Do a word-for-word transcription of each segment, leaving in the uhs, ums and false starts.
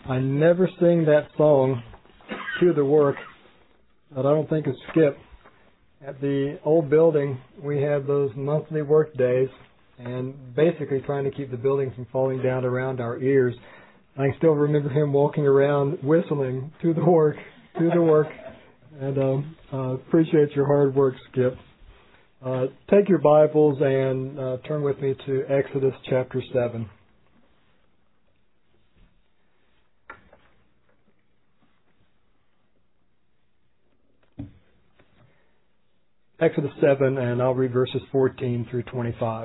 I never sing that song to the work, but I don't think it's Skip. At the old building, we had those monthly work days, and basically trying to keep the building from falling down around our ears. I can still remember him walking around whistling to the work, to the work, and um, uh, appreciate your hard work, Skip. Uh, take your Bibles and uh, turn with me to Exodus chapter seven. Exodus seven, and I'll read verses fourteen through twenty-five.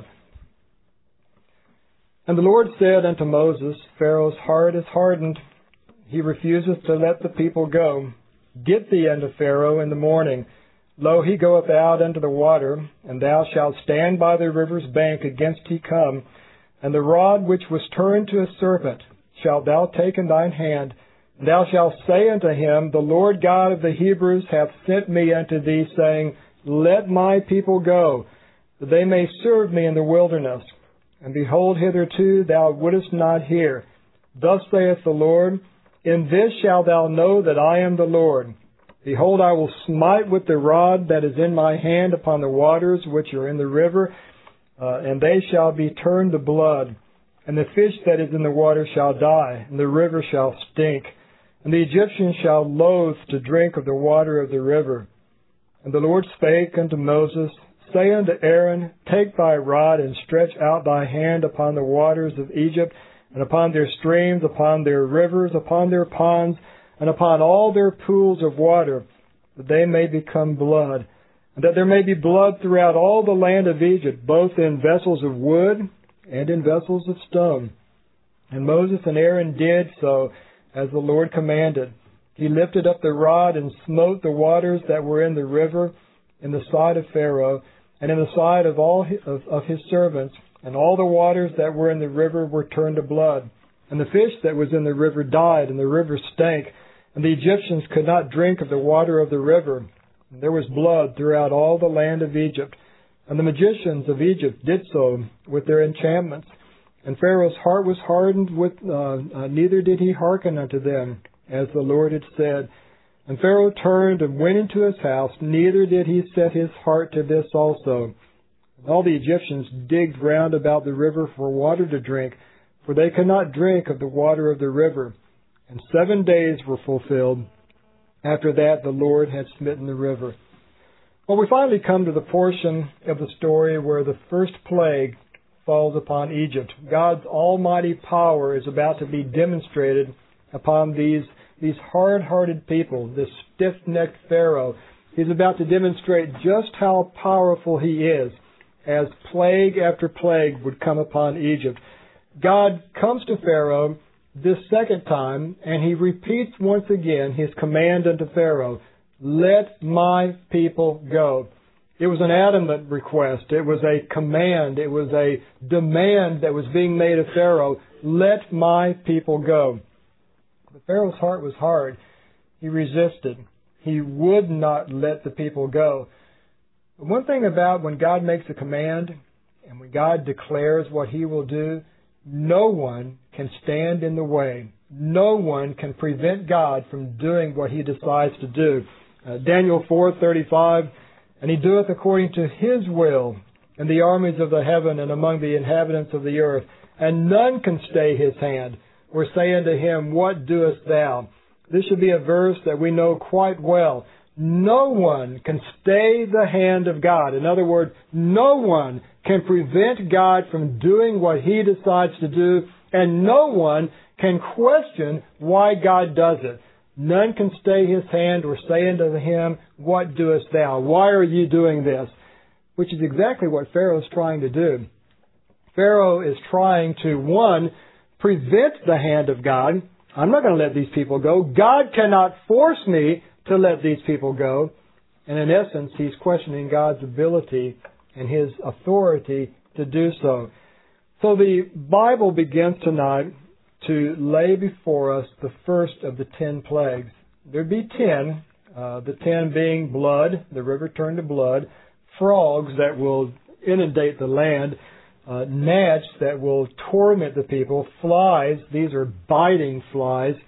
And the Lord said unto Moses, Pharaoh's heart is hardened. He refuseth to let the people go. Get thee unto Pharaoh in the morning. Lo, he goeth out unto the water, and thou shalt stand by the river's bank against he come. And the rod which was turned to a serpent shalt thou take in thine hand. And thou shalt say unto him, The Lord God of the Hebrews hath sent me unto thee, saying, Let my people go, that they may serve me in the wilderness. And behold, hitherto thou wouldest not hear. Thus saith the Lord, In this shalt thou know that I am the Lord. Behold, I will smite with the rod that is in my hand upon the waters which are in the river, uh, and they shall be turned to blood. And the fish that is in the water shall die, and the river shall stink. And the Egyptians shall loathe to drink of the water of the river. And the Lord spake unto Moses, Say unto Aaron, Take thy rod, and stretch out thy hand upon the waters of Egypt, and upon their streams, upon their rivers, upon their ponds, and upon all their pools of water, that they may become blood, and that there may be blood throughout all the land of Egypt, both in vessels of wood and in vessels of stone. And Moses and Aaron did so, as the Lord commanded. He lifted up the rod and smote the waters that were in the river in the side of Pharaoh, and in the side of all his, of, of his servants, and all the waters that were in the river were turned to blood. And the fish that was in the river died, and the river stank, and the Egyptians could not drink of the water of the river. And there was blood throughout all the land of Egypt. And the magicians of Egypt did so with their enchantments. And Pharaoh's heart was hardened, with uh, uh, neither did he hearken unto them, as the Lord had said. And Pharaoh turned and went into his house, neither did he set his heart to this also. And all the Egyptians digged round about the river for water to drink, for they could not drink of the water of the river. And seven days were fulfilled. After that the Lord had smitten the river. Well, we finally come to the portion of the story where the first plague falls upon Egypt. God's almighty power is about to be demonstrated upon these These hard-hearted people, this stiff-necked Pharaoh. He's about to demonstrate just how powerful he is as plague after plague would come upon Egypt. God comes to Pharaoh this second time, and he repeats once again his command unto Pharaoh, Let my people go. It was an adamant request. It was a command. It was a demand that was being made of Pharaoh, Let my people go. But Pharaoh's heart was hard. He resisted. He would not let the people go. But one thing about when God makes a command and when God declares what he will do, no one can stand in the way. No one can prevent God from doing what he decides to do. Uh, Daniel four thirty-five, And he doeth according to his will in the armies of the heaven and among the inhabitants of the earth, and none can stay his hand, or say unto him, What doest thou? This should be a verse that we know quite well. No one can stay the hand of God. In other words, no one can prevent God from doing what he decides to do, and no one can question why God does it. None can stay his hand or say unto him, What doest thou? Why are you doing this? Which is exactly what Pharaoh is trying to do. Pharaoh is trying to, one, prevent the hand of God. I'm not going to let these people go. God cannot force me to let these people go. And in essence, he's questioning God's ability and his authority to do so. So the Bible begins tonight to lay before us the first of the ten plagues. There'd be ten, uh, the ten being blood, the river turned to blood, frogs that will inundate the land, uh, gnats that will torment the people, flies, these are biting flies,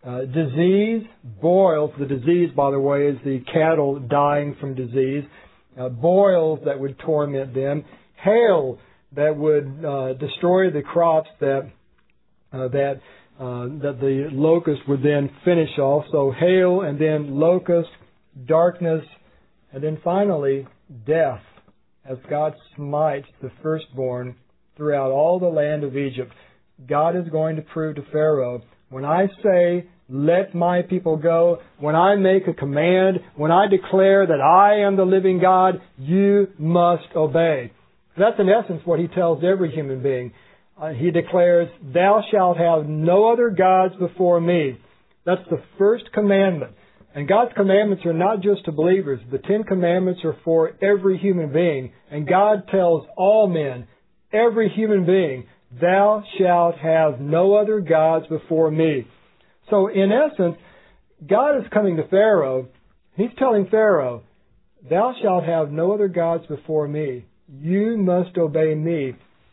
Uh, disease, boils. The disease, by the way, is the cattle dying from disease. Uh, boils that would torment them. Hail that would uh, destroy the crops that uh, that uh, that the locust would then finish off. So hail, and then locust, darkness, and then finally death, as God smites the firstborn throughout all the land of Egypt. God is going to prove to Pharaoh, when I say, let my people go, when I make a command, when I declare that I am the living God, you must obey. That's in essence what he tells every human being. Uh, he declares, thou shalt have no other gods before me. That's the first commandment. And God's commandments are not just to believers. The Ten Commandments are for every human being. And God tells all men, every human being, thou shalt have no other gods before me. So in essence, God is coming to Pharaoh. He's telling Pharaoh, thou shalt have no other gods before me. You must obey me.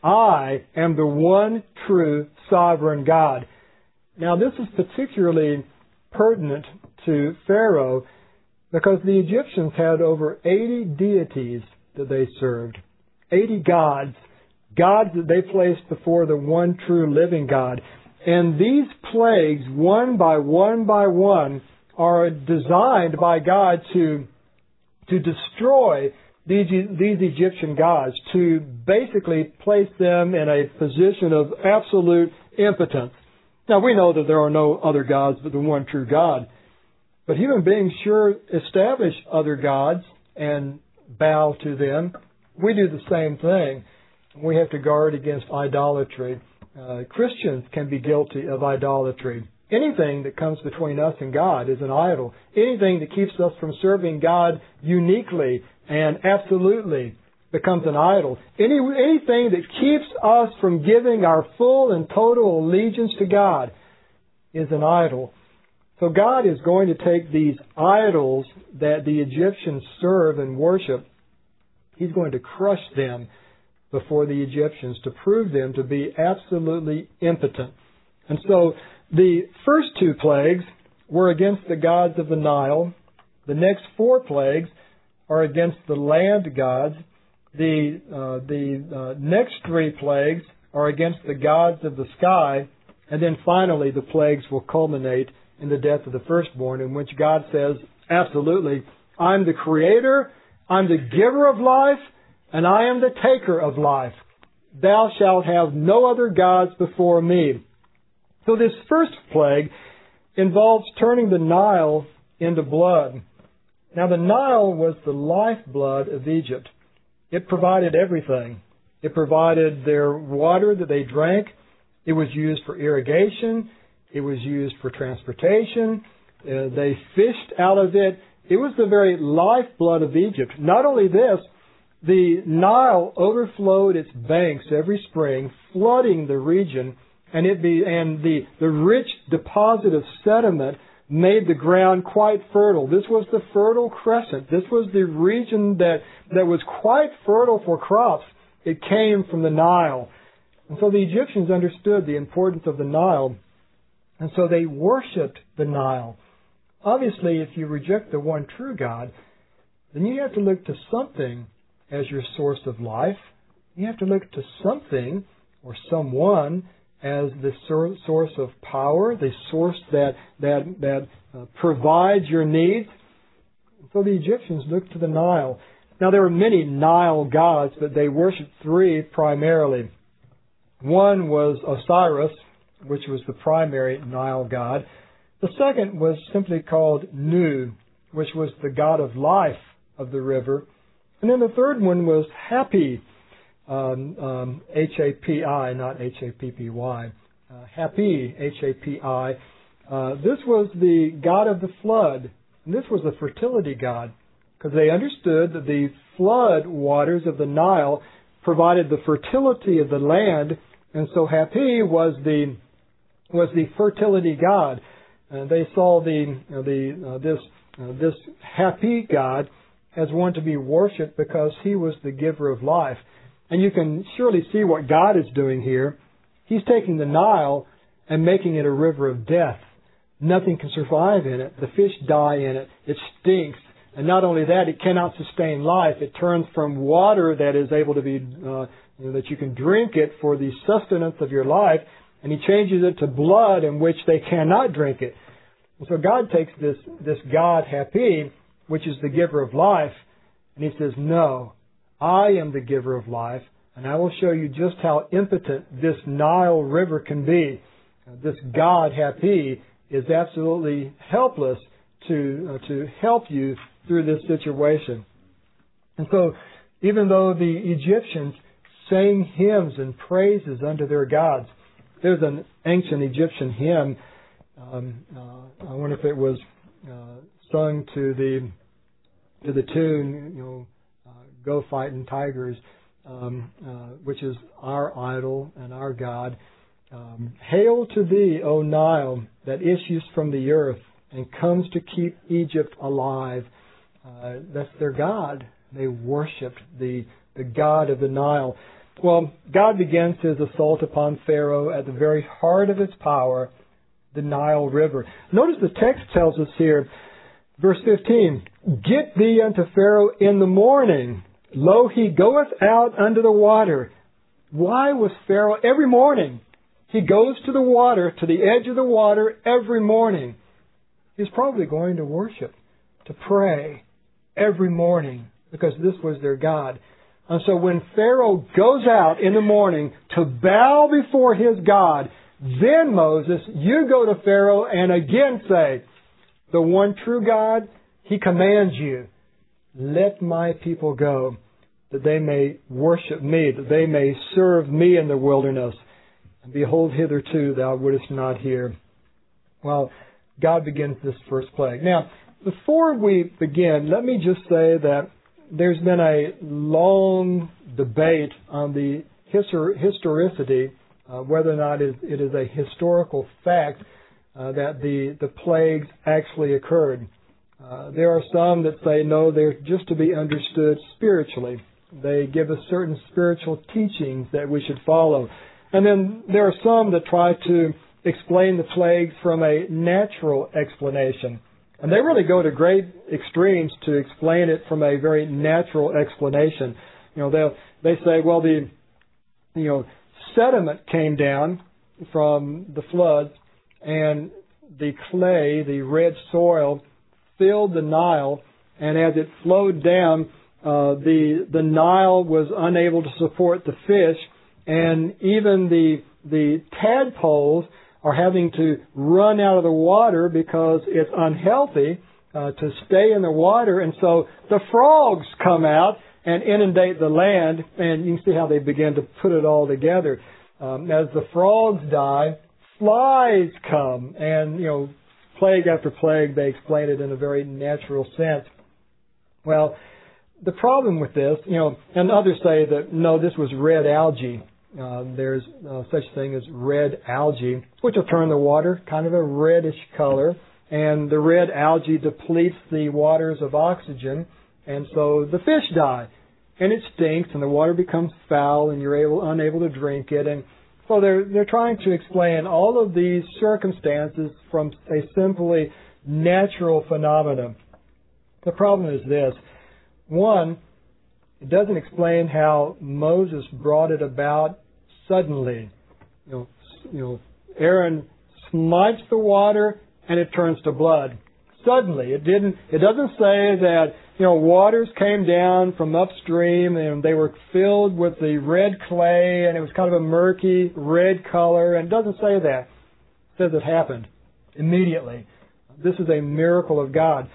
I am the one true sovereign God. Now this is particularly pertinent to Pharaoh because the Egyptians had over eighty deities that they served. eighty gods. Gods that they placed before the one true living God. And these plagues, one by one by one, are designed by God to, to destroy these, these Egyptian gods, to basically place them in a position of absolute impotence. Now, we know that there are no other gods but the one true God. But human beings sure establish other gods and bow to them. We do the same thing. We have to guard against idolatry. Uh, Christians can be guilty of idolatry. Anything that comes between us and God is an idol. Anything that keeps us from serving God uniquely and absolutely becomes an idol. Any, anything that keeps us from giving our full and total allegiance to God is an idol. So God is going to take these idols that the Egyptians serve and worship. He's going to crush them before the Egyptians to prove them to be absolutely impotent. And so the first two plagues were against the gods of the Nile. The next four plagues are against the land gods. The, uh, the uh, next three plagues are against the gods of the sky. And then finally the plagues will culminate in the death of the firstborn, in which God says, absolutely, I'm the creator, I'm the giver of life, and I am the taker of life. Thou shalt have no other gods before me. So this first plague involves turning the Nile into blood. Now the Nile was the lifeblood of Egypt. It provided everything. It provided their water that they drank. It was used for irrigation. It was used for transportation. Uh, they fished out of it. It was the very lifeblood of Egypt. Not only this, the Nile overflowed its banks every spring, flooding the region, and it be and the, the rich deposit of sediment made the ground quite fertile. This was the Fertile Crescent. This was the region that, that was quite fertile for crops. It came from the Nile. And so the Egyptians understood the importance of the Nile, and so they worshipped the Nile. Obviously, if you reject the one true God, then you have to look to something as your source of life. You have to look to something or someone as the source of power, the source that that that uh, provides your needs. So the Egyptians looked to the Nile. Now there were many Nile gods, but they worshipped three primarily. One was Osiris, which was the primary Nile god. The second was simply called Nu, which was the god of life of the river. And then the third one was Hapi, um, um, H A P I, not H A P P Y. Uh, Hapi, H A P I. Uh, this was the god of the flood. And this was the fertility god, because they understood that the flood waters of the Nile provided the fertility of the land, and so Hapi was the was the fertility god. And they saw the uh, the uh, this uh, this Hapi god as one to be worshipped because he was the giver of life. And you can surely see what God is doing here. He's taking the Nile and making it a river of death. Nothing can survive in it. The fish die in it. It stinks. And not only that, it cannot sustain life. It turns from water that is able to be, uh, you know, that you can drink it for the sustenance of your life, and He changes it to blood in which they cannot drink it. And so God takes this, this God, Hapi, which is the giver of life, and He says, no, I am the giver of life, and I will show you just how impotent this Nile River can be. Uh, this God, Hapi, is absolutely helpless to uh, to help you through this situation. And so, even though the Egyptians sang hymns and praises unto their gods, there's an ancient Egyptian hymn. Um, uh, I wonder if it was uh, sung to the to the tune, you know, uh, "Go Fightin' Tigers," um, uh, which is our idol and our God. Um, Hail to thee, O Nile, that issues from the earth and comes to keep Egypt alive. Uh, that's their God. They worshipped the the God of the Nile. Well, God begins His assault upon Pharaoh at the very heart of his power, the Nile River. Notice the text tells us here, verse fifteen, "Get thee unto Pharaoh in the morning. Lo, he goeth out unto the water." Why was Pharaoh every morning? He goes to the water, to the edge of the water every morning. He's probably going to worship, to pray every morning, because this was their God. And so when Pharaoh goes out in the morning to bow before his God, then Moses, you go to Pharaoh and again say, the one true God, He commands you, let my people go, that they may worship me, that they may serve me in the wilderness. And behold, hitherto thou wouldest not hear. Well, God begins this first plague. Now, before we begin, let me just say that there's been a long debate on the histor- historicity, uh, whether or not it, it is a historical fact uh, that the, the plagues actually occurred. Uh, there are some that say, no, they're just to be understood spiritually. They give us certain spiritual teachings that we should follow. And then there are some that try to explain the plagues from a natural explanation. And they really go to great extremes to explain it from a very natural explanation. You know, they they say, well, the you know sediment came down from the floods, and the clay, the red soil, filled the Nile, and as it flowed down, uh, the the Nile was unable to support the fish, and even the the tadpoles are having to run out of the water because it's unhealthy uh, to stay in the water. And so the frogs come out and inundate the land, and you can see how they begin to put it all together. Um, as the frogs die, flies come, and, you know, plague after plague, they explain it in a very natural sense. Well, the problem with this, you know, and others say that, no, this was red algae. Uh, there's uh, such thing as red algae, which will turn the water kind of a reddish color, and the red algae depletes the waters of oxygen, and so the fish die, and it stinks, and the water becomes foul, and you're able, unable to drink it, and so they're they're trying to explain all of these circumstances from a simply natural phenomenon. The problem is this: one, it doesn't explain how Moses brought it about suddenly. You know, you know, Aaron smites the water and it turns to blood. Suddenly. It didn't, it doesn't say that, you know, waters came down from upstream and they were filled with the red clay and it was kind of a murky red color, and it doesn't say that. It says it happened immediately. This is a miracle of God.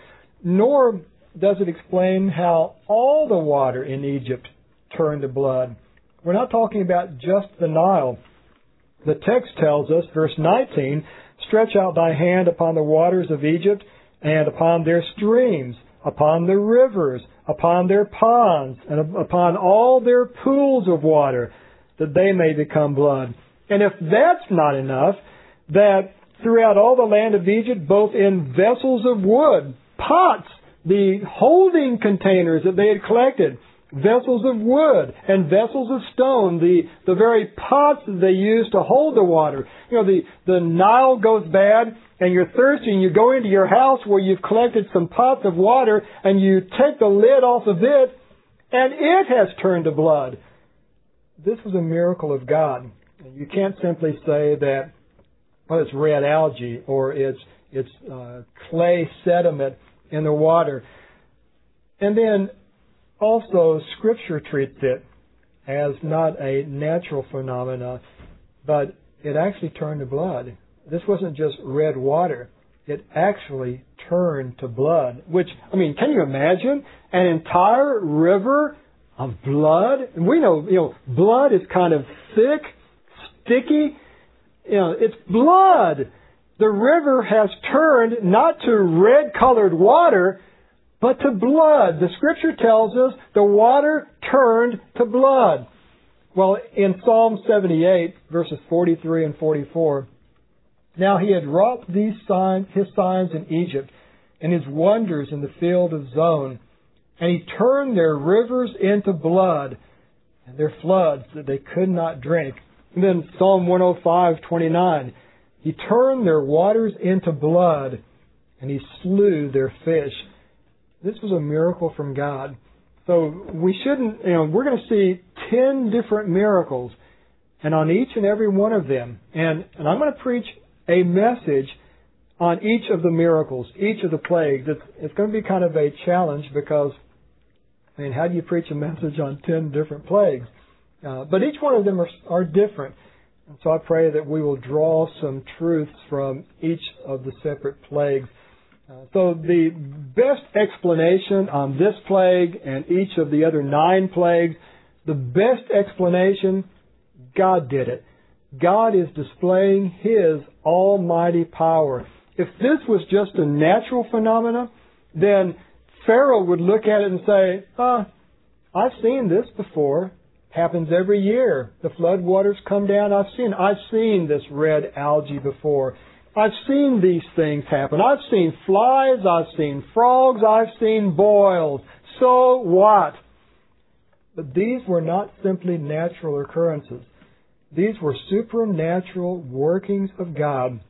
Nor does it explain how all the water in Egypt turned to blood. We're not talking about just the Nile. The text tells us, verse nineteen, "Stretch out thy hand upon the waters of Egypt, and upon their streams, upon the rivers, upon their ponds, and upon all their pools of water, that they may become blood." And if that's not enough, that throughout all the land of Egypt, both in vessels of wood, pots, the holding containers that they had collected, vessels of wood and vessels of stone, the, the very pots that they use to hold the water. You know, the, the Nile goes bad and you're thirsty and you go into your house where you've collected some pots of water and you take the lid off of it and it has turned to blood. This was a miracle of God. You can't simply say that, well, it's red algae or it's, it's uh, clay sediment in the water. And then also, Scripture treats it as not a natural phenomena, but it actually turned to blood. This wasn't just red water. It actually turned to blood, which, I mean, can you imagine an entire river of blood? And we know, you know, blood is kind of thick, sticky. You know, it's blood. The river has turned not to red-colored water, but to blood. The Scripture tells us the water turned to blood. Well, in Psalm seventy-eight, verses forty-three and forty-four, now he had wrought these signs, his signs in Egypt, and his wonders in the field of Zon. And he turned their rivers into blood, and their floods that they could not drink. And then Psalm one oh five, twenty-nine, he turned their waters into blood, and he slew their fish. This was a miracle from God. So we shouldn't, you know, we're going to see ten different miracles, and on each and every one of them, and, and I'm going to preach a message on each of the miracles, each of the plagues. It's, it's going to be kind of a challenge because, I mean, how do you preach a message on ten different plagues? Uh, but each one of them are, are different. And so I pray that we will draw some truths from each of the separate plagues. Uh, so the best explanation on this plague and each of the other nine plagues, the best explanation, God did it. God is displaying His almighty power. If this was just a natural phenomena, then Pharaoh would look at it and say, uh, I've seen this before. Happens every year. The flood waters come down. I've seen, I've seen this red algae before. I've seen these things happen. I've seen flies. I've seen frogs. I've seen boils. So what? But these were not simply natural occurrences. These were supernatural workings of God.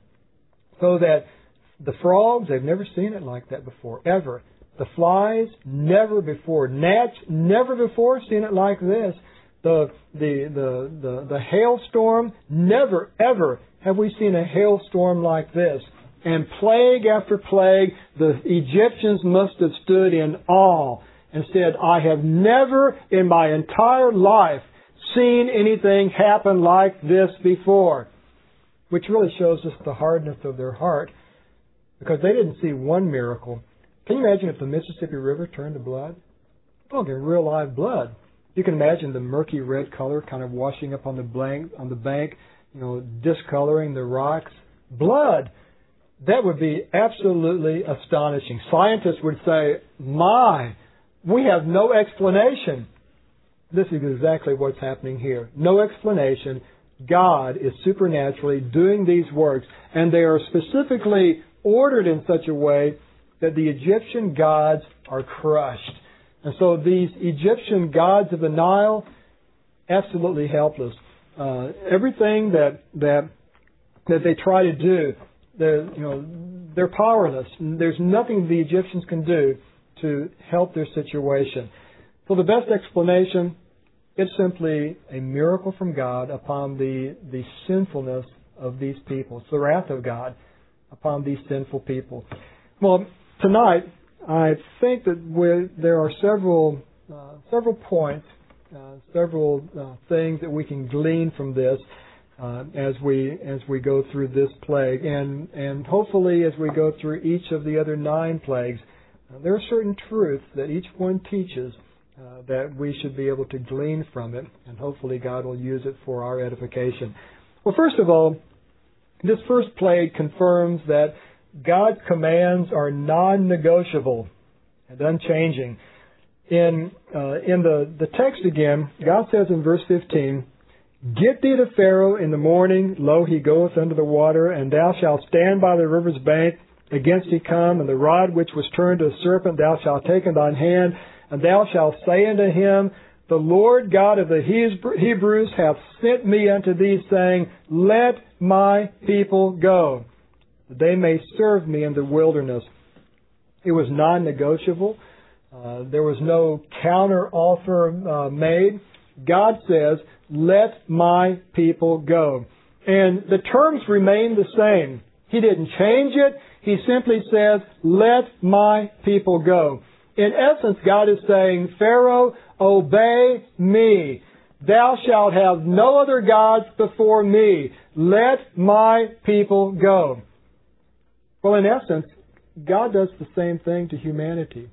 So that the frogs, they've never seen it like that before, ever. The flies, never before. Gnats, never before seen it like this. The, the, the, the, the hailstorm, never, ever have we seen a hailstorm like this. And plague after plague, the Egyptians must have stood in awe and said, I have never in my entire life seen anything happen like this before. Which really shows us the hardness of their heart, because they didn't see one miracle. Can you imagine if the Mississippi River turned to blood? Oh, in real live blood. You can imagine the murky red color kind of washing up on the blank, on the bank, you know, discoloring the rocks. Blood. That would be absolutely astonishing. Scientists would say, my, we have no explanation. This is exactly what's happening here. No explanation. God is supernaturally doing these works, and they are specifically ordered in such a way that the Egyptian gods are crushed. And so these Egyptian gods of the Nile, absolutely helpless. Uh, everything that that that they try to do, they're, you know, they're powerless. There's nothing the Egyptians can do to help their situation. So the best explanation is simply a miracle from God upon the the sinfulness of these people. It's the wrath of God upon these sinful people. Well, tonight, I think that we're, there are several uh, several points, uh, several uh, things that we can glean from this uh, as we as we go through this plague, and and hopefully as we go through each of the other nine plagues, uh, there are certain truths that each one teaches uh, that we should be able to glean from it, and hopefully God will use it for our edification. Well, first of all, this first plague confirms that God's commands are non-negotiable and unchanging. In uh, in the, the text again, God says in verse fifteen, Get thee to Pharaoh in the morning, lo, he goeth under the water, and thou shalt stand by the river's bank, against he come, and the rod which was turned to a serpent thou shalt take in thine hand, And thou shalt say unto him, The Lord God of the Hebrews hath sent me unto thee, saying, Let my people go, that they may serve me in the wilderness. It was non-negotiable. Uh, there was no counter offer uh, made. God says, let my people go. And the terms remain the same. He didn't change it. He simply says, let my people go. In essence, God is saying, Pharaoh, obey me. Thou shalt have no other gods before me. Let my people go. Well, in essence, God does the same thing to humanity.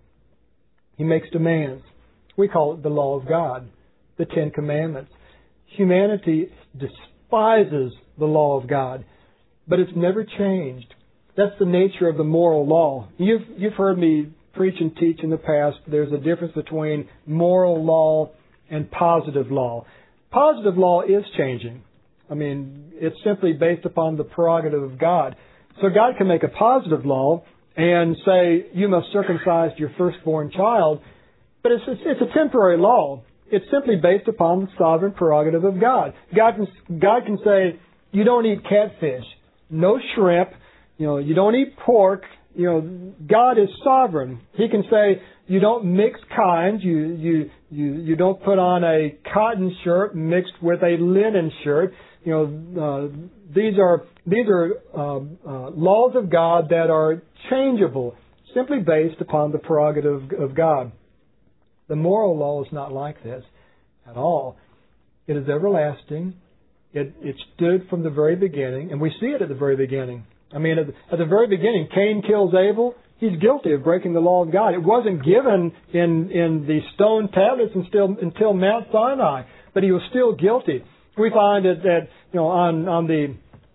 He makes demands. We call it the law of God, the Ten Commandments. Humanity despises the law of God, but it's never changed. That's the nature of the moral law. You've, you've heard me preach and teach in the past. There's a difference between moral law and positive law. Positive law is changing. I mean, it's simply based upon the prerogative of God. So God can make a positive law and say, you must circumcise your firstborn child, but it's, it's, it's a temporary law. It's simply based upon the sovereign prerogative of God. God can, God can say, you don't eat catfish, no shrimp, you know, you don't eat pork. You know, God is sovereign. He can say, you don't mix kinds, you, you, you, you don't put on a cotton shirt mixed with a linen shirt. You know, uh, these are these are uh, uh, laws of God that are changeable, simply based upon the prerogative of God. The moral law is not like this at all. It is everlasting. It, it stood from the very beginning, and we see it at the very beginning. I mean, at the, at the very beginning, Cain kills Abel. He's guilty of breaking the law of God. It wasn't given in, in the stone tablets until, until Mount Sinai, but he was still guilty. We find that, that you know on, on the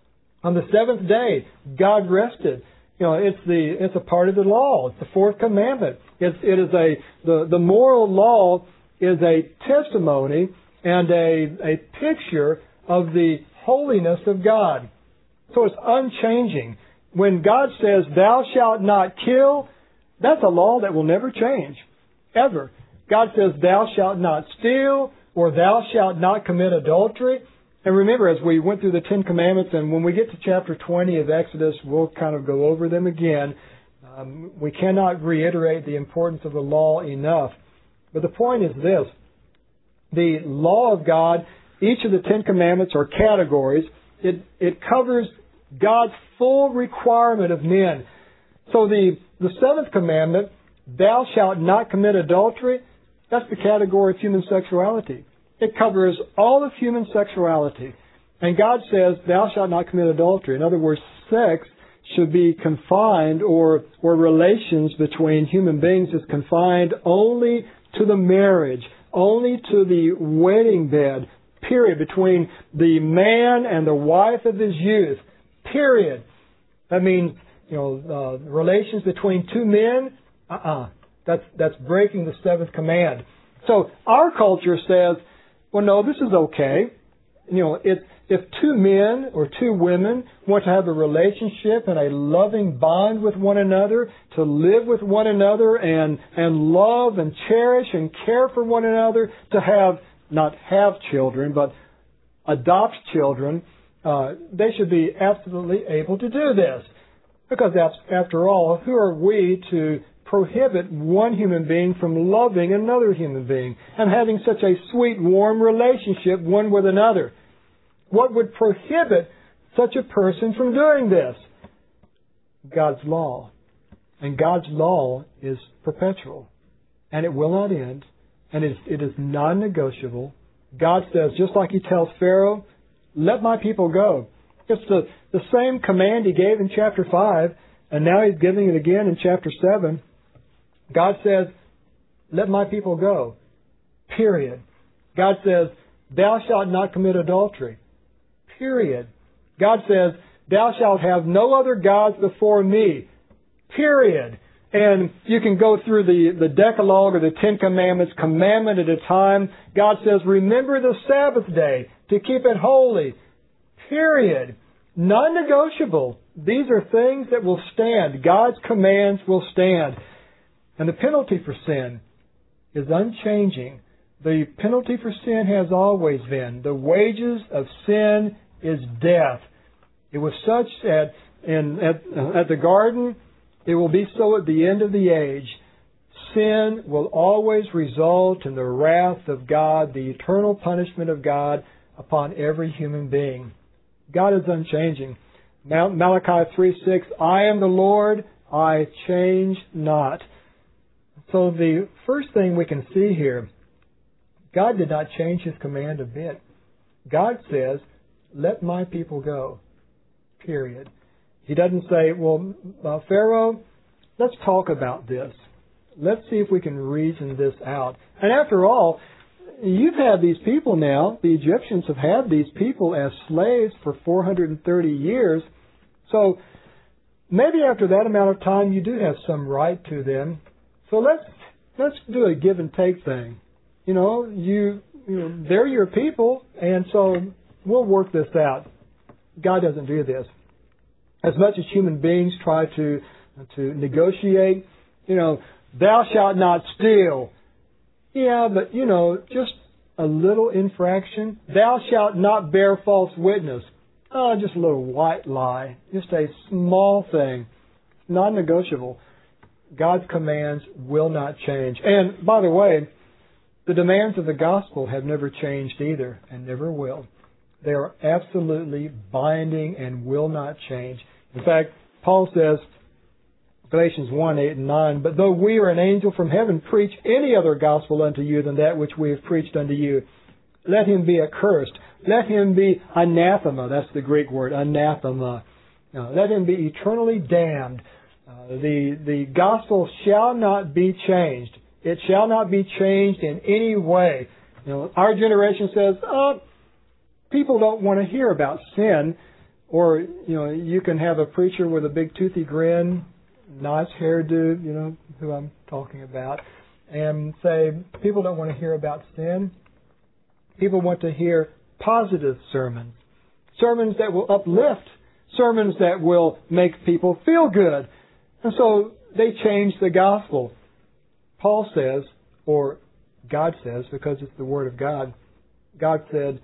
on the seventh day God rested. You know, it's the it's a part of the law. It's the fourth commandment. It's it is a the, the moral law is a testimony and a a picture of the holiness of God. So it's unchanging. When God says, thou shalt not kill, that's a law that will never change, ever. God says, thou shalt not steal, or thou shalt not commit adultery. And remember, as we went through the Ten Commandments, and when we get to chapter twenty of Exodus, we'll kind of go over them again. Um, we cannot reiterate the importance of the law enough. But the point is this. The law of God, each of the Ten Commandments are categories. It, it covers God's full requirement of men. So the, the seventh commandment, thou shalt not commit adultery, that's the category of human sexuality. It covers all of human sexuality. And God says, thou shalt not commit adultery. In other words, sex should be confined, or, or relations between human beings is confined only to the marriage, only to the wedding bed, period, between the man and the wife of his youth, period. That means, you know, uh, relations between two men, uh-uh. That's, that's breaking the seventh command. So our culture says, well, no, this is okay. You know, if, if two men or two women want to have a relationship and a loving bond with one another, to live with one another and, and love and cherish and care for one another, to have, not have children, but adopt children, uh, they should be absolutely able to do this. Because after all, who are we to prohibit one human being from loving another human being and having such a sweet, warm relationship one with another? What would prohibit such a person from doing this? God's law. And God's law is perpetual. And it will not end. And it is, it is non-negotiable. God says, just like He tells Pharaoh, let my people go. It's the, the same command He gave in chapter five, and now He's giving it again in chapter seven. God says, let my people go. Period. God says, thou shalt not commit adultery. Period. God says, thou shalt have no other gods before me. Period. And you can go through the, the Decalogue or the Ten Commandments, commandment at a time. God says, remember the Sabbath day to keep it holy. Period. Non-negotiable. These are things that will stand. God's commands will stand. And the penalty for sin is unchanging. The penalty for sin has always been. The wages of sin is death. It was such at, in, at, uh, at the garden. It will be so at the end of the age. Sin will always result in the wrath of God, the eternal punishment of God upon every human being. God is unchanging. Malachi three six, I am the Lord, I change not. So the first thing we can see here, God did not change His command a bit. God says, let my people go. Period. He doesn't say, well, uh, Pharaoh, let's talk about this. Let's see if we can reason this out. And after all, you've had these people now, the Egyptians have had these people as slaves for four hundred thirty years. So maybe after that amount of time you do have some right to them. So let's let's do a give and take thing. You know, you, you know, they're your people, and so we'll work this out. God doesn't do this. As much as human beings try to to negotiate, you know, thou shalt not steal. Yeah, but, you know, just a little infraction. Thou shalt not bear false witness. Oh, just a little white lie. Just a small thing. Non-negotiable. God's commands will not change. And, by the way, the demands of the gospel have never changed either, and never will. They are absolutely binding and will not change. In fact, Paul says, Galatians one, eight and nine, but though we or an angel from heaven preach any other gospel unto you than that which we have preached unto you, let him be accursed. Let him be anathema. That's the Greek word, anathema. Now, let him be eternally damned. Uh, the, the gospel shall not be changed. It shall not be changed in any way. You know, our generation says, oh, people don't want to hear about sin. Or, you know, you can have a preacher with a big toothy grin, nice hairdo, you know who I'm talking about, and say, people don't want to hear about sin. People want to hear positive sermons. Sermons that will uplift. Sermons that will make people feel good. And so they change the gospel. Paul says, or God says, because it's the Word of God, God said,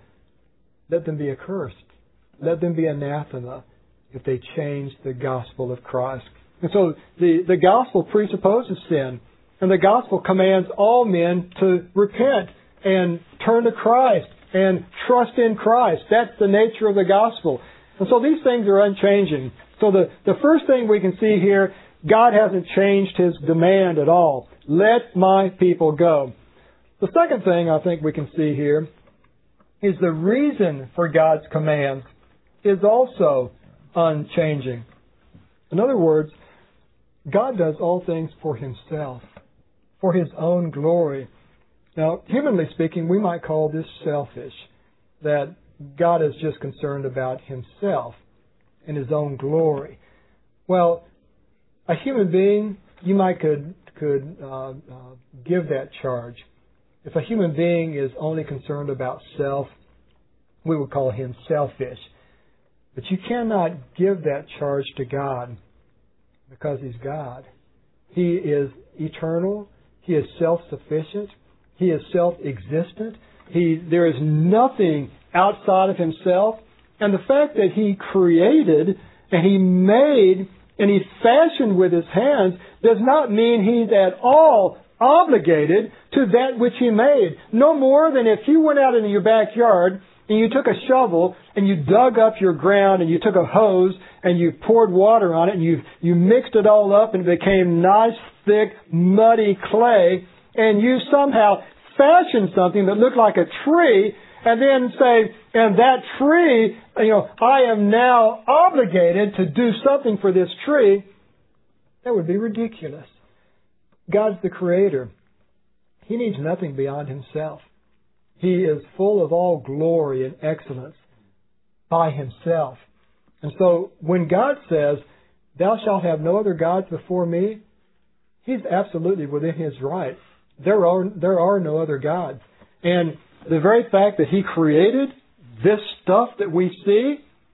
let them be accursed. Let them be anathema if they change the gospel of Christ. And so the, the gospel presupposes sin. And the gospel commands all men to repent and turn to Christ and trust in Christ. That's the nature of the gospel. And so these things are unchanging. So the, the first thing we can see here, God hasn't changed His demand at all. Let my people go. The second thing I think we can see here is the reason for God's commands is also unchanging. In other words, God does all things for Himself, for His own glory. Now, humanly speaking, we might call this selfish, that God is just concerned about Himself and His own glory. Well, a human being, you might could could uh, uh, give that charge. If a human being is only concerned about self, we would call him selfish. But you cannot give that charge to God because He's God. He is eternal. He is self-sufficient. He is self-existent. He, there is nothing outside of Himself. And the fact that He created and He made and He fashioned with His hands does not mean He's at all obligated to that which He made. No more than if you went out into your backyard and you took a shovel and you dug up your ground and you took a hose and you poured water on it and you, you mixed it all up and it became nice, thick, muddy clay, and you somehow fashioned something that looked like a tree, and then say, and that tree, you know, I am now obligated to do something for this tree, that would be ridiculous. God's the Creator. He needs nothing beyond Himself. He is full of all glory and excellence by Himself. And so when God says, thou shalt have no other gods before me, He's absolutely within His right. There are, there are no other gods. And the very fact that He created this stuff that we see,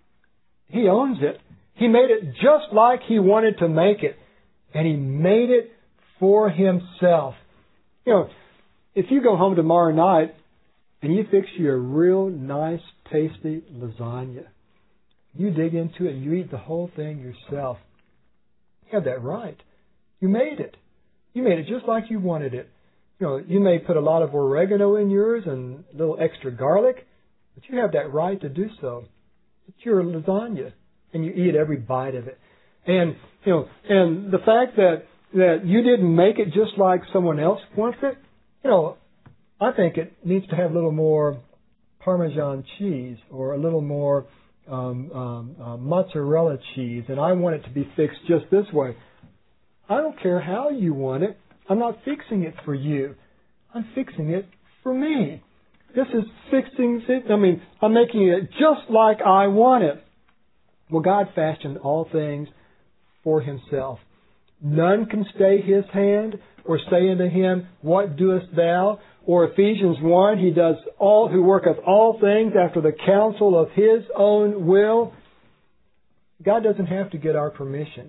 He owns it. He made it just like He wanted to make it. And He made it for Himself. You know, if you go home tomorrow night and you fix you a real nice, tasty lasagna, you dig into it and you eat the whole thing yourself, you have that right. You made it. You made it just like you wanted it. You know, you may put a lot of oregano in yours and a little extra garlic, but you have that right to do so. It's your lasagna, and you eat every bite of it. And you know, and the fact that that you didn't make it just like someone else wants it, you know, I think it needs to have a little more Parmesan cheese or a little more um, um, uh, mozzarella cheese, and I want it to be fixed just this way. I don't care how you want it. I'm not fixing it for you. I'm fixing it for me. This is fixing it. I mean, I'm making it just like I want it. Well, God fashioned all things for Himself. None can stay His hand or say unto Him, what doest thou? Or Ephesians one, He does all, who worketh all things after the counsel of His own will. God doesn't have to get our permission.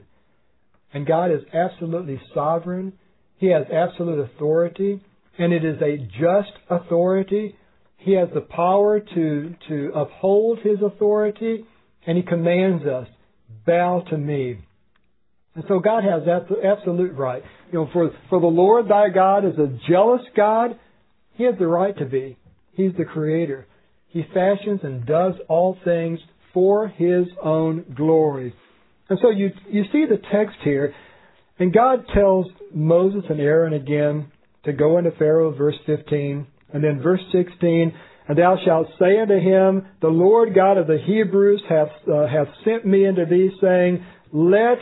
And God is absolutely sovereign. He has absolute authority, and it is a just authority. He has the power to, to uphold His authority, and He commands us, bow to me. And so God has absolute right. You know, for, for the Lord thy God is a jealous God. He has the right to be. He's the Creator. He fashions and does all things for His own glory. And so you you see the text here, and God tells Moses and Aaron again to go into Pharaoh, verse fifteen, and then verse sixteen, and thou shalt say unto him, the Lord God of the Hebrews hath, uh, hath sent me unto thee, saying, let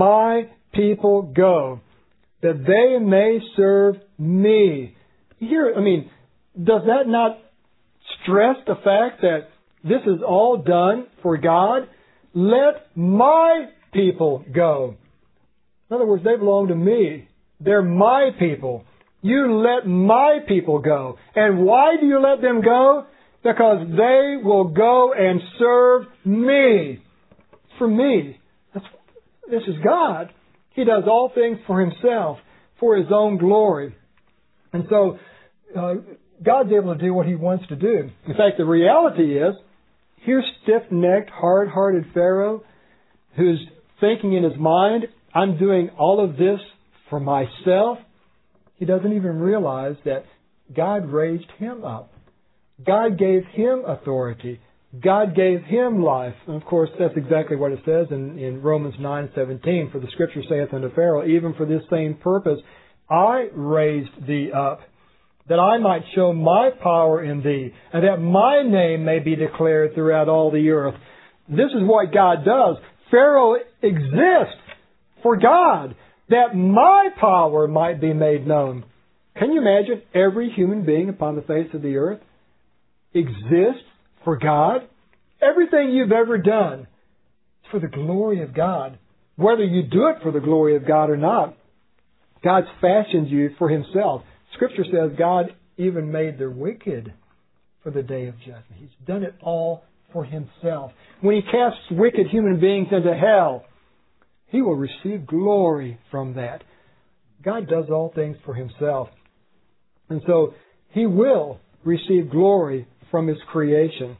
my people go, that they may serve me. Here, I mean, does that not stress the fact that this is all done for God? Let my people go. In other words, they belong to me. They're my people. You let my people go. And why do you let them go? Because they will go and serve me. For me. That's, this is God. He does all things for Himself, for His own glory. And so, uh, God's able to do what He wants to do. In fact, the reality is, here's stiff-necked, hard-hearted Pharaoh who's thinking in his mind, I'm doing all of this for myself. He doesn't even realize that God raised him up. God gave him authority. God gave him life. And of course, that's exactly what it says in, in Romans nine seventeen. For the Scripture saith unto Pharaoh, even for this same purpose, I raised thee up, that I might show my power in thee, and that my name may be declared throughout all the earth. This is what God does. Pharaoh exists for God, that my power might be made known. Can you imagine every human being upon the face of the earth exists for God? Everything you've ever done is for the glory of God. Whether you do it for the glory of God or not, God's fashioned you for Himself. Scripture says God even made the wicked for the day of judgment. He's done it all for Himself. When He casts wicked human beings into hell, He will receive glory from that. God does all things for Himself. And so He will receive glory from His creation.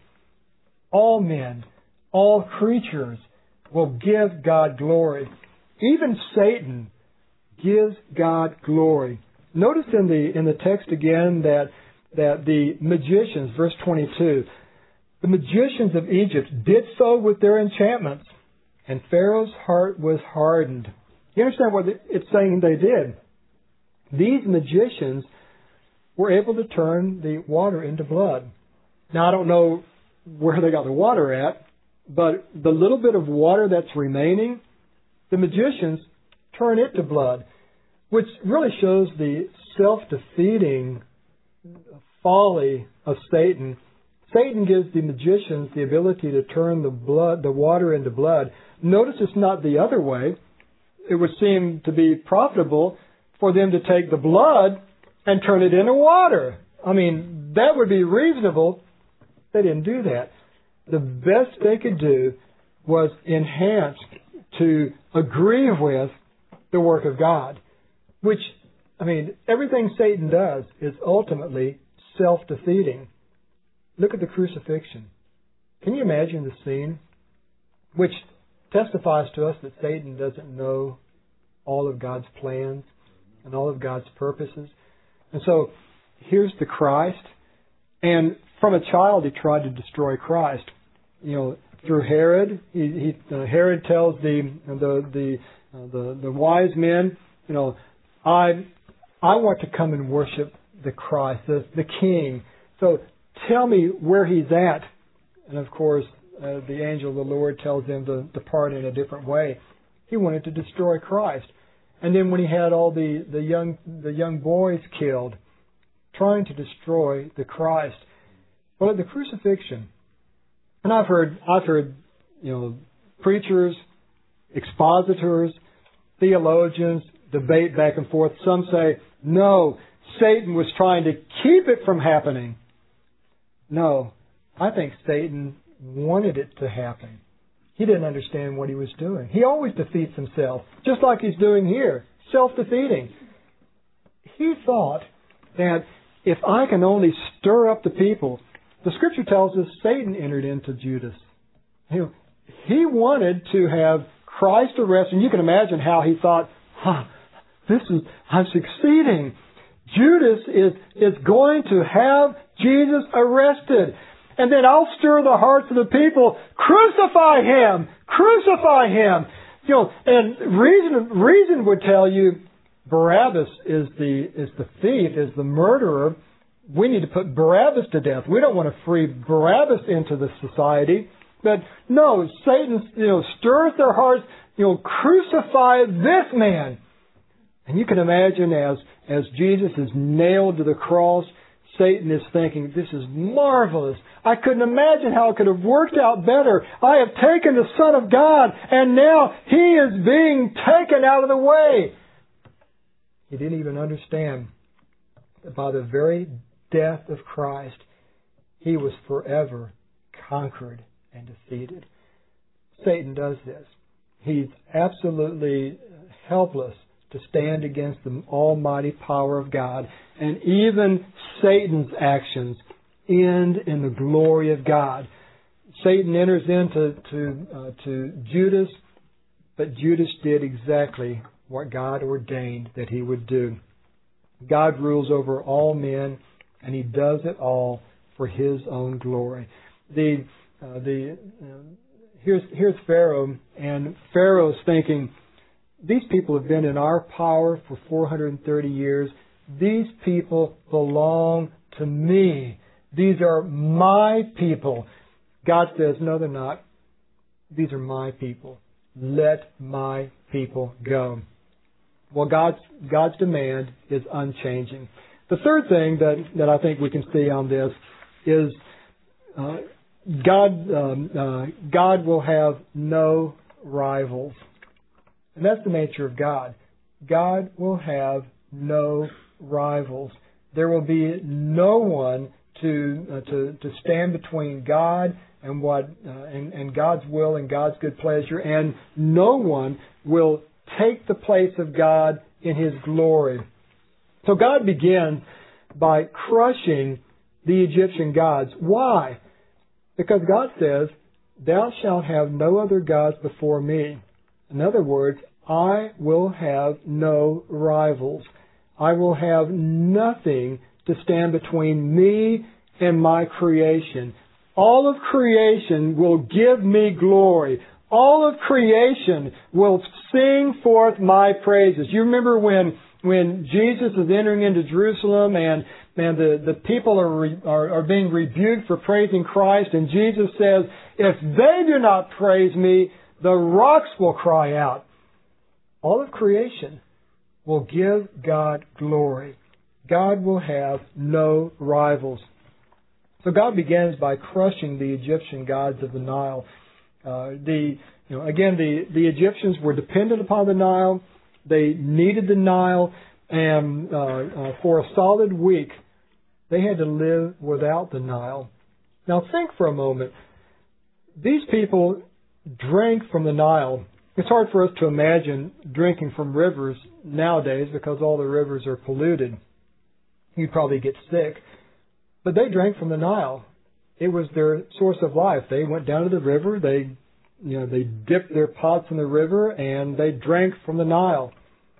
All men, all creatures will give God glory. Even Satan gives God glory. Notice in the in the text again that that the magicians, verse twenty-two, the magicians of Egypt did so with their enchantments, and Pharaoh's heart was hardened. You understand what it's saying they did? These magicians were able to turn the water into blood. Now, I don't know where they got the water at, but the little bit of water that's remaining, the magicians turn it to blood, which really shows the self-defeating folly of Satan. Satan gives the magicians the ability to turn the blood, the water into blood. Notice it's not the other way. It would seem to be profitable for them to take the blood and turn it into water. I mean, that would be reasonable. They didn't do that. The best they could do was enhance, to agree with the work of God, which I mean, everything Satan does is ultimately self-defeating. Look at the crucifixion. Can you imagine the scene? Which testifies to us that Satan doesn't know all of God's plans and all of God's purposes. And so, here's the Christ. And from a child, he tried to destroy Christ. You know, through Herod, he, he uh, Herod tells the the the, uh, the the wise men, you know, I I want to come and worship the Christ, the the King. So tell me where he's at. And of course, uh, the angel of the Lord tells them to depart in a different way. He wanted to destroy Christ. And then when he had all the, the young the young boys killed, trying to destroy the Christ. Well, at the crucifixion, and I've heard I've heard you know preachers, expositors, theologians debate back and forth. Some say, no, Satan was trying to keep it from happening. No, I think Satan wanted it to happen. He didn't understand what he was doing. He always defeats himself, just like he's doing here, self-defeating. He thought that if I can only stir up the people, the Scripture tells us Satan entered into Judas. You know, he wanted to have Christ arrested, and you can imagine how he thought, huh, this is, I'm succeeding. Judas is, is going to have Jesus arrested. And then I'll stir the hearts of the people. Crucify him! Crucify him! You know, and reason reason would tell you Barabbas is the is the thief, is the murderer. We need to put Barabbas to death. We don't want to free Barabbas into the society. But no, Satan, you know, stirs their hearts. You know, crucify this man. And you can imagine as as Jesus is nailed to the cross, Satan is thinking, this is marvelous. I couldn't imagine how it could have worked out better. I have taken the Son of God, and now He is being taken out of the way. He didn't even understand that by the very death of Christ, He was forever conquered and defeated. Satan does this. He's absolutely helpless to stand against the almighty power of God. And even Satan's actions end in the glory of God. Satan enters into to, uh, to Judas, but Judas did exactly what God ordained that he would do. God rules over all men, and He does it all for His own glory. The uh, the uh, here's here's Pharaoh, and Pharaoh's thinking, these people have been in our power for four hundred thirty years. These people belong to me. These are my people. God says, no, they're not. These are my people. Let my people go. Well, God's, God's demand is unchanging. The third thing that, that I think we can see on this is uh, God, um, uh, God will have no rivals. And that's the nature of God. God will have no rivals. There will be no one to uh, to to stand between God and what uh, and, and God's will and God's good pleasure, and no one will take the place of God in His glory. So God begins by crushing the Egyptian gods. Why? Because God says, "Thou shalt have no other gods before me." In other words, I will have no rivals. I will have nothing to stand between me and my creation. All of creation will give me glory. All of creation will sing forth my praises. You remember when when Jesus is entering into Jerusalem and, and the, the people are, re, are, are being rebuked for praising Christ, and Jesus says, if they do not praise me, the rocks will cry out. All of creation will give God glory. God will have no rivals. So God begins by crushing the Egyptian gods of the Nile. Uh, the you know again the, the Egyptians were dependent upon the Nile. They needed the Nile, and uh, uh, for a solid week they had to live without the Nile. Now think for a moment. These people drank from the Nile. It's hard for us to imagine drinking from rivers nowadays because all the rivers are polluted. You'd probably get sick. But they drank from the Nile. It was their source of life. They went down to the river. They, you know, they dipped their pots in the river and they drank from the Nile.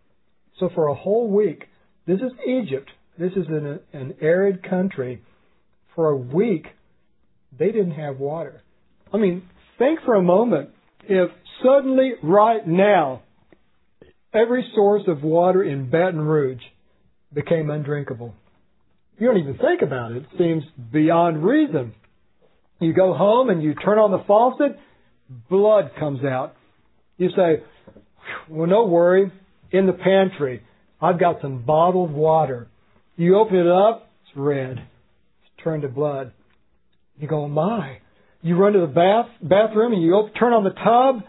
So for a whole week, this is Egypt. This is an, an arid country. For a week, they didn't have water. I mean, think for a moment if suddenly, right now, every source of water in Baton Rouge became undrinkable. You don't even think about it. It seems beyond reason. You go home and you turn on the faucet, blood comes out. You say, well, no worry, in the pantry, I've got some bottled water. You open it up, it's red. It's turned to blood. You go, my. You run to the bath bathroom and you open, turn on the tub,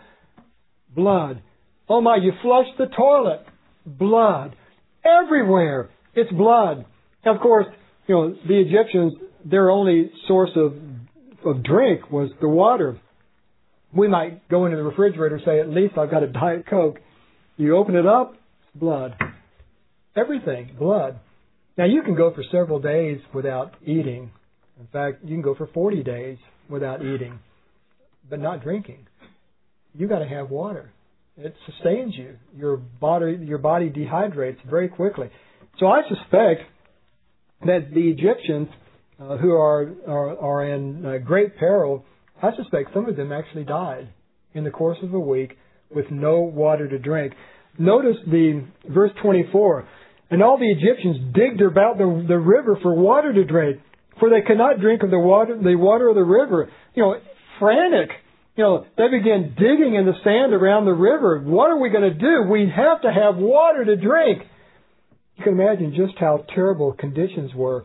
blood. Oh my, you flush the toilet, blood. Everywhere, it's blood. Now, of course, you know, the Egyptians, their only source of, of drink was the water. We might go into the refrigerator and say, at least I've got a Diet Coke. You open it up, it's blood. Everything, blood. Now, you can go for several days without eating. In fact, you can go for forty days without eating, but not drinking. You got to have water. It sustains you. Your body, your body dehydrates very quickly. So I suspect that the Egyptians uh, who are, are are in uh, great peril, I suspect some of them actually died in the course of a week with no water to drink. Notice the verse twenty-four. And all the Egyptians digged about the, the river for water to drink, for they could not drink of the water, the water of the river. You know, frantic. You know, they began digging in the sand around the river. What are we going to do? We have to have water to drink. You can imagine just how terrible conditions were.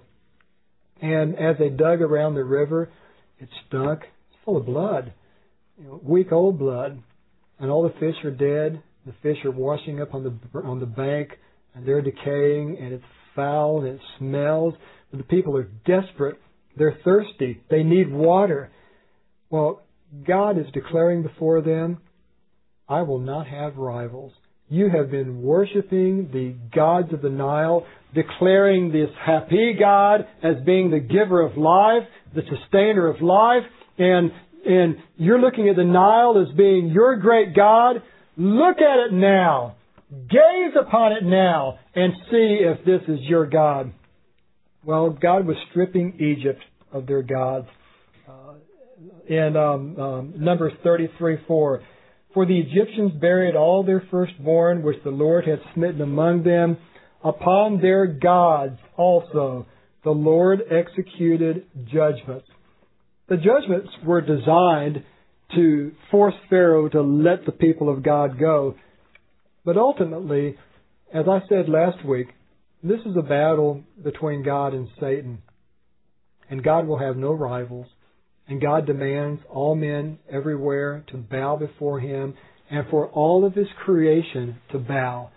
And as they dug around the river, it stunk. It's full of blood, you know, week-old blood. And all the fish are dead. The fish are washing up on the on the bank, and they're decaying, and it's foul, and it smells. But the people are desperate. They're thirsty. They need water. Well, God is declaring before them, I will not have rivals. You have been worshiping the gods of the Nile, declaring this happy God as being the giver of life, the sustainer of life, and, and you're looking at the Nile as being your great God. Look at it now. Gaze upon it now and see if this is your God. Well, God was stripping Egypt of their gods. Uh, in um, um, Numbers thirty-three four, for the Egyptians buried all their firstborn, which the Lord had smitten among them. Upon their gods also the Lord executed judgments. The judgments were designed to force Pharaoh to let the people of God go. But ultimately, as I said last week, this is a battle between God and Satan. And God will have no rivals. And God demands all men everywhere to bow before Him and for all of His creation to bow.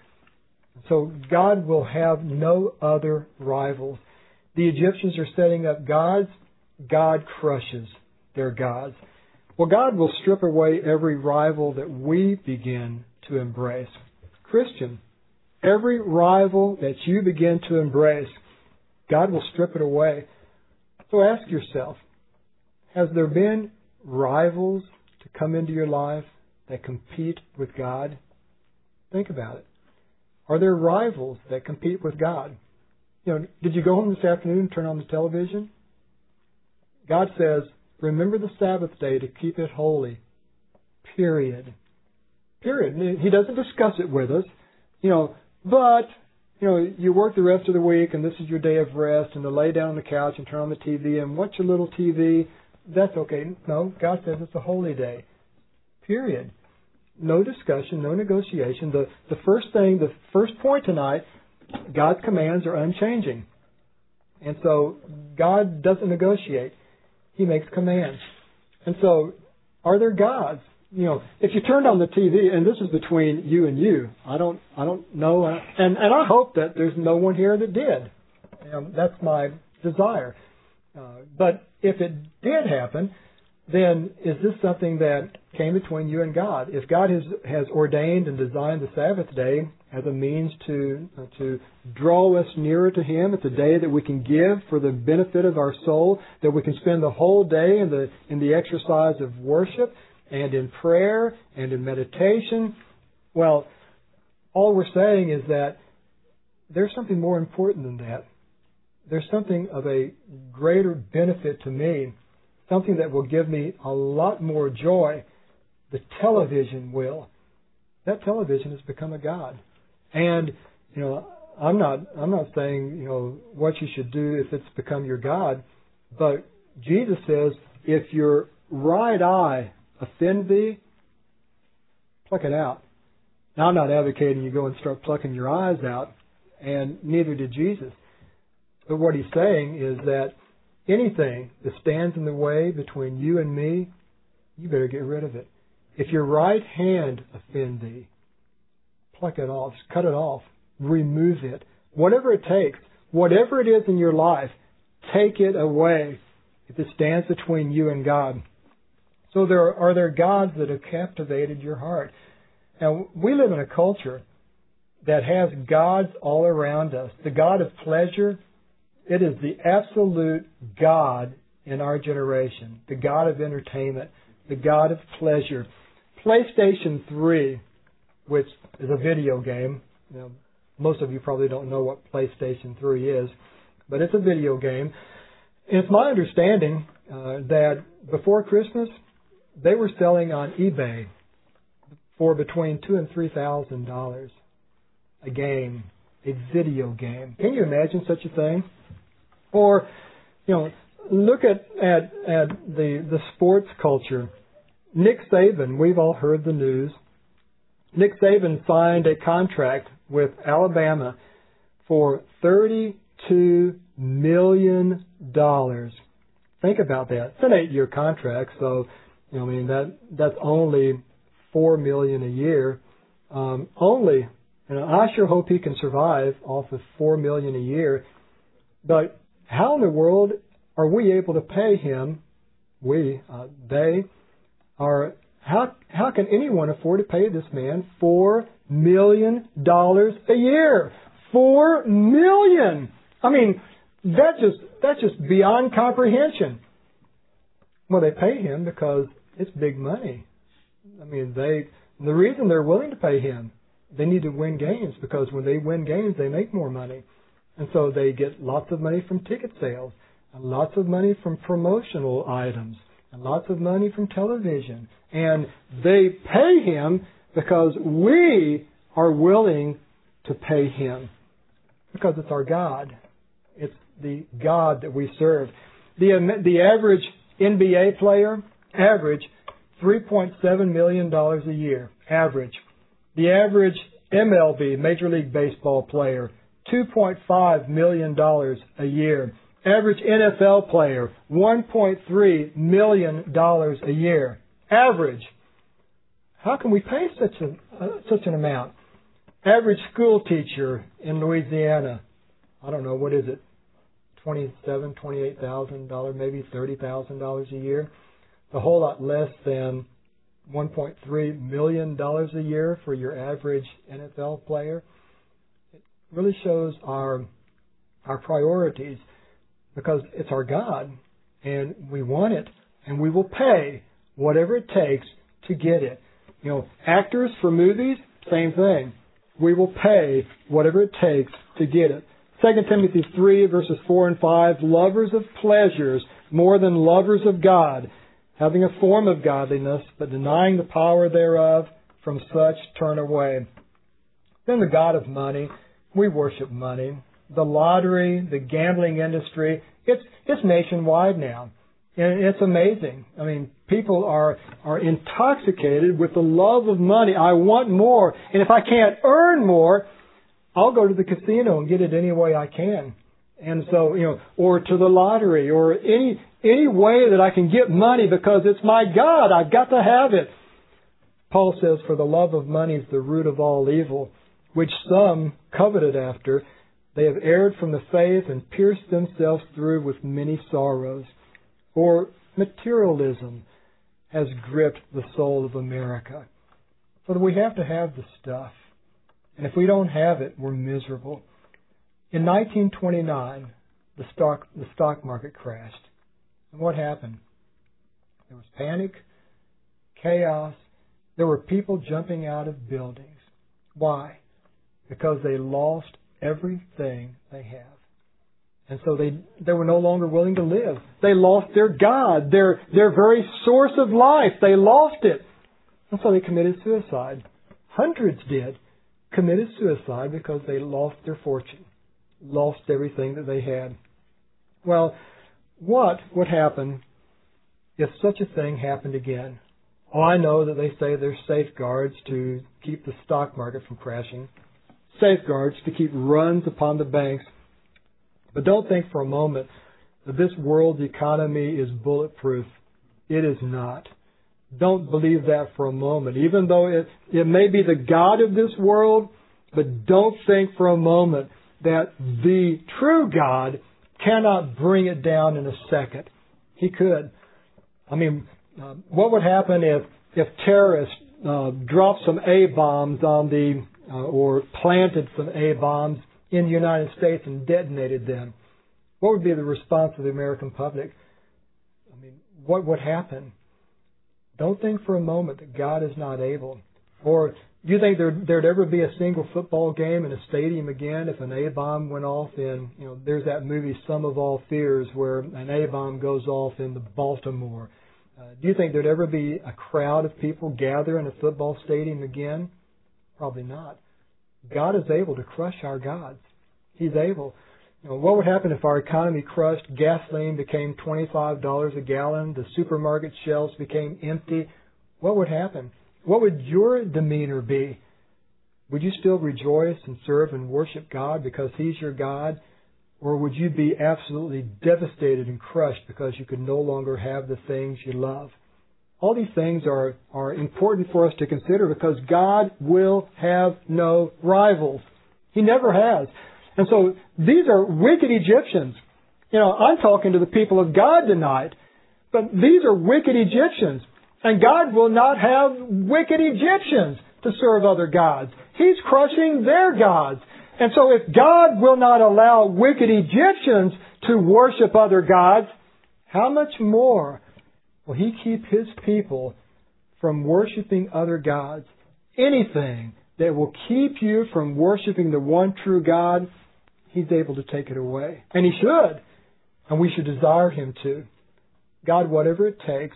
So God will have no other rivals. The Egyptians are setting up gods. God crushes their gods. Well, God will strip away every rival that we begin to embrace. Christian, every rival that you begin to embrace, God will strip it away. So ask yourself, has there been rivals to come into your life that compete with God? Think about it. Are there rivals that compete with God? You know, did you go home this afternoon and turn on the television? God says, remember the Sabbath day to keep it holy. Period. Period. He doesn't discuss it with us. You know, but, you know, you work the rest of the week and this is your day of rest and to lay down on the couch and turn on the T V and watch a little T V. That's okay. No, God says it's a holy day. Period. No discussion, no negotiation. The, the first thing, the first point tonight, God's commands are unchanging. And so God doesn't negotiate. He makes commands. And so are there gods? You know, if you turned on the T V, and this is between you and you, I don't, I don't know, and, and I hope that there's no one here that did. Um, that's my desire. Uh, but if it did happen, then is this something that came between you and God? If God has, has ordained and designed the Sabbath day as a means to uh, to draw us nearer to Him, it's a day that we can give for the benefit of our soul, that we can spend the whole day in the in the exercise of worship and in prayer and in meditation. Well, all we're saying is that there's something more important than that. There's something of a greater benefit to me, something that will give me a lot more joy. The television will. That television has become a god. And, you know, I'm not I'm not saying, you know, what you should do if it's become your god, but Jesus says, if your right eye offend thee, pluck it out. Now, I'm not advocating you go and start plucking your eyes out, and neither did Jesus. But what he's saying is that anything that stands in the way between you and me, you better get rid of it. If your right hand offend thee, pluck it off, cut it off, remove it. Whatever it takes, whatever it is in your life, take it away if it stands between you and God. So there are, are there gods that have captivated your heart? Now, we live in a culture that has gods all around us. The god of pleasure, it is the absolute god in our generation. The god of entertainment, the god of pleasure. PlayStation three, which is a video game. You know, most of you probably don't know what PlayStation three is, but it's a video game. And it's my understanding uh, that before Christmas, they were selling on eBay for between two and three thousand dollars a game, a video game. Can you imagine such a thing? Or, you know, look at at, at the the sports culture. Nick Saban, we've all heard the news. Nick Saban signed a contract with Alabama for thirty-two million dollars. Think about that. It's an eight-year contract, so you know, I mean that that's only four million dollars a year. Um, only, you know, I sure hope he can survive off of four million dollars a year. But how in the world are we able to pay him? We, uh, they, are. How how can anyone afford to pay this man four million dollars a year? Four million. I mean, that just that's just beyond comprehension. Well, they pay him because it's big money. I mean, they the reason they're willing to pay him, they need to win games, because when they win games, they make more money, and so they get lots of money from ticket sales, and lots of money from promotional items, and lots of money from television. And they pay him because we are willing to pay him, because it's our God. It's the God that we serve. The the average N B A player, average three point seven million dollars a year, average. The average M L B, Major League Baseball player, two point five million dollars a year. Average N F L player, one point three million dollars a year. Average. How can we pay such a uh, such an amount? Average school teacher in Louisiana, I don't know, what is it, twenty-seven, twenty-eight thousand dollars, maybe thirty thousand dollars a year. A whole lot less than one point three million dollars a year for your average N F L player. It really shows our our priorities, because it's our God, and we want it, and we will pay whatever it takes to get it. You know, actors for movies, same thing. We will pay whatever it takes to get it. Second Timothy three, verses four and five, lovers of pleasures more than lovers of God, having a form of godliness, but denying the power thereof, from such turn away. Then the God of money, we worship money. The lottery, the gambling industry, it's it's nationwide now. And it's amazing. I mean, people are are intoxicated with the love of money. I want more. And if I can't earn more, I'll go to the casino and get it any way I can. And so, you know, or to the lottery, or any any way that I can get money, because it's my God. I've got to have it. Paul says, for the love of money is the root of all evil, which some coveted after. They have erred from the faith and pierced themselves through with many sorrows. Or materialism. has gripped the soul of America. So that we have to have the stuff. And if we don't have it, we're miserable. In nineteen twenty-nine, the stock, the stock market crashed. And what happened? There was panic, chaos. There were people jumping out of buildings. Why? Because they lost everything they have. And so they they were no longer willing to live. They lost their God, their their very source of life. They lost it. And so they committed suicide. Hundreds did. Committed suicide because they lost their fortune. Lost everything that they had. Well, what would happen if such a thing happened again? Oh, I know that they say there's safeguards to keep the stock market from crashing. Safeguards to keep runs upon the banks. But don't think for a moment that this world's economy is bulletproof. It is not. Don't believe that for a moment. Even though it, it may be the God of this world, but don't think for a moment that the true God cannot bring it down in a second. He could. I mean, uh, what would happen if, if terrorists uh, dropped some A-bombs on the, uh, or planted some A-bombs in the United States and detonated them? What would be the response of the American public? I mean, what would happen? Don't think for a moment that God is not able. Or do you think there, there'd ever be a single football game in a stadium again if an A-bomb went off in, you know, there's that movie Sum of All Fears where an A-bomb goes off in the Baltimore. Uh, do you think there'd ever be a crowd of people gather in a football stadium again? Probably not. God is able to crush our gods. He's able. You know, what would happen if our economy crushed, gasoline became twenty-five dollars a gallon, the supermarket shelves became empty? What would happen? What would your demeanor be? Would you still rejoice and serve and worship God because He's your God? Or would you be absolutely devastated and crushed because you could no longer have the things you love? All these things are, are important for us to consider because God will have no rivals. He never has. And so these are wicked Egyptians. You know, I'm talking to the people of God tonight, but these are wicked Egyptians. And God will not have wicked Egyptians to serve other gods. He's crushing their gods. And so if God will not allow wicked Egyptians to worship other gods, how much more will He keep His people from worshiping other gods? Anything that will keep you from worshiping the one true God, He's able to take it away. And He should. And we should desire Him to. God, whatever it takes,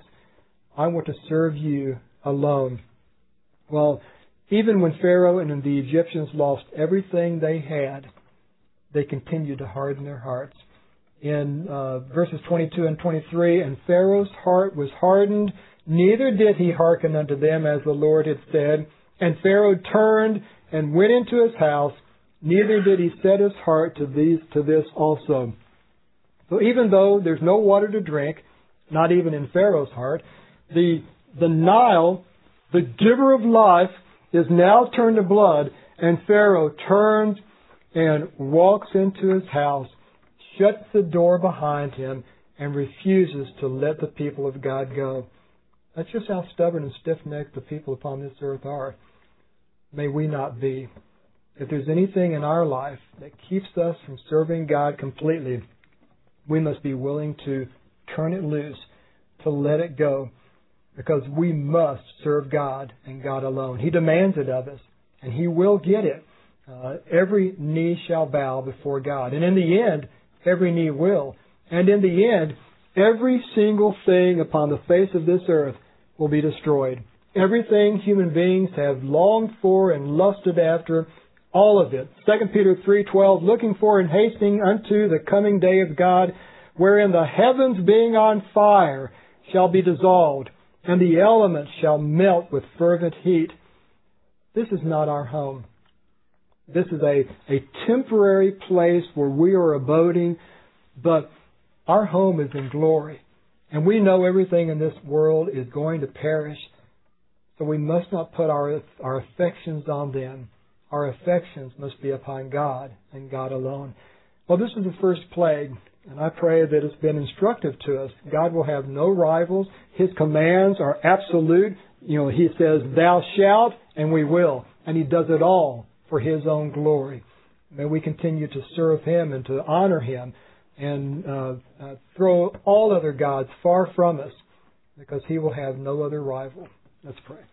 I want to serve You alone. Well, even when Pharaoh and the Egyptians lost everything they had, they continued to harden their hearts. In uh, verses twenty-two and twenty-three, and Pharaoh's heart was hardened, neither did he hearken unto them as the Lord had said. And Pharaoh turned and went into his house, neither did he set his heart to these to this also. So even though there's no water to drink, not even in Pharaoh's heart, the the Nile, the giver of life, is now turned to blood, and Pharaoh turns and walks into his house, shuts the door behind him, and refuses to let the people of God go. That's just how stubborn and stiff-necked the people upon this earth are. May we not be. If there's anything in our life that keeps us from serving God completely, we must be willing to turn it loose, to let it go, because we must serve God and God alone. He demands it of us, and He will get it. Uh, every knee shall bow before God. And in the end, every knee will. And in the end, every single thing upon the face of this earth will be destroyed. Everything human beings have longed for and lusted after, all of it. Second Peter three twelve, looking for and hastening unto the coming day of God, wherein the heavens being on fire shall be dissolved, and the elements shall melt with fervent heat. This is not our home. This is a, a temporary place where we are abiding, but our home is in glory. And we know everything in this world is going to perish, so we must not put our, our affections on them. Our affections must be upon God and God alone. Well, this is the first plague. And I pray that it's been instructive to us. God will have no rivals. His commands are absolute. You know, He says, thou shalt, and we will. And He does it all for His own glory. May we continue to serve Him and to honor Him and uh, uh, throw all other gods far from us, because He will have no other rival. Let's pray.